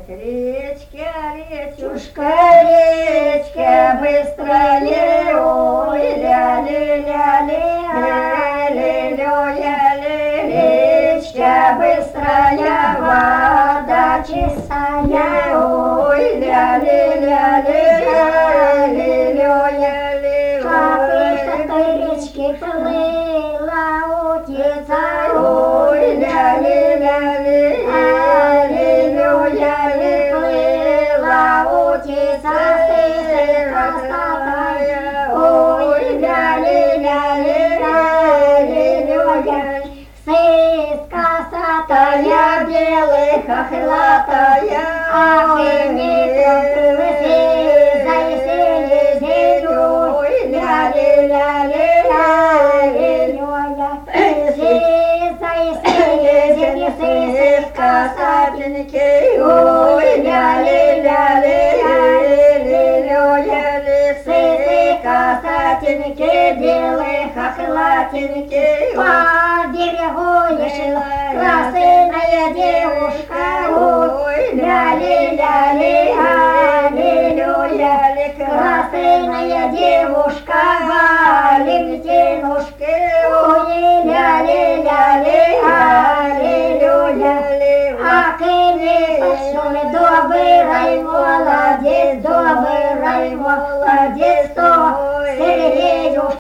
речка, речушка, речка, быстрая, ой, ля-ли-ля-ли-ля-ли-ля-ли, речка быстрая, вода чистая, ой, ля-ли-ля-ли-ля-ли-ля-ли, Шапочка той речки плыла, утица, ой, ля-ли-ля-ли, ля-ли-ля-ли, плыла утица, сыска статая, ой, ля-ли-ля-ли, ля-ли-ля-ли, сыска статая, белых охлатая, ах, и не лысый, заисели зелёй, ой, ля-ли-ля-ли, сыска сапинки, ой, ля-ли-ля-ли, ля-ли-ля-ли, сыска сапинки, белых охлатинки, по берегу лежала красная девушка, ой, ля-ли-ля-ли, аллилуйя, красная девушка, Валентинушка, ой, ля-ли-ля-ли, аллилуйя, а конечно, добрый молодец, то середина